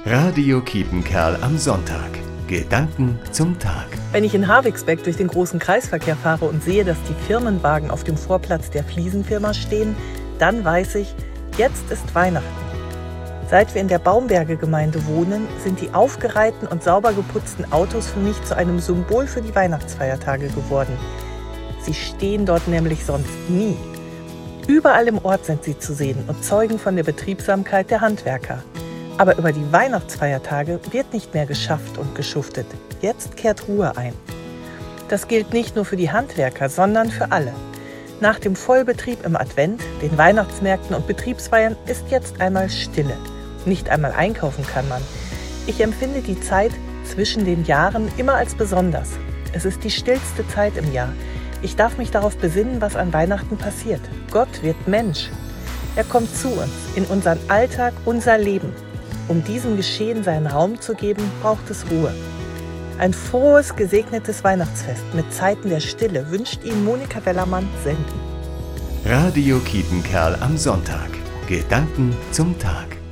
Radio Kiepenkerl am Sonntag. Gedanken zum Tag. Wenn ich in Havixbeck durch den großen Kreisverkehr fahre und sehe, dass die Firmenwagen auf dem Vorplatz der Fliesenfirma stehen, dann weiß ich, jetzt ist Weihnachten. Seit wir in der Baumberge-Gemeinde wohnen, sind die aufgereihten und sauber geputzten Autos für mich zu einem Symbol für die Weihnachtsfeiertage geworden. Sie stehen dort nämlich sonst nie. Überall im Ort sind sie zu sehen und zeugen von der Betriebsamkeit der Handwerker. Aber über die Weihnachtsfeiertage wird nicht mehr geschafft und geschuftet. Jetzt kehrt Ruhe ein. Das gilt nicht nur für die Handwerker, sondern für alle. Nach dem Vollbetrieb im Advent, den Weihnachtsmärkten und Betriebsfeiern ist jetzt einmal Stille. Nicht einmal einkaufen kann man. Ich empfinde die Zeit zwischen den Jahren immer als besonders. Es ist die stillste Zeit im Jahr. Ich darf mich darauf besinnen, was an Weihnachten passiert. Gott wird Mensch. Er kommt zu uns, in unseren Alltag, unser Leben. Um diesem Geschehen seinen Raum zu geben, braucht es Ruhe. Ein frohes, gesegnetes Weihnachtsfest mit Zeiten der Stille wünscht Ihnen Monika Wellermann senden. Radio Kiepenkerl am Sonntag. Gedanken zum Tag.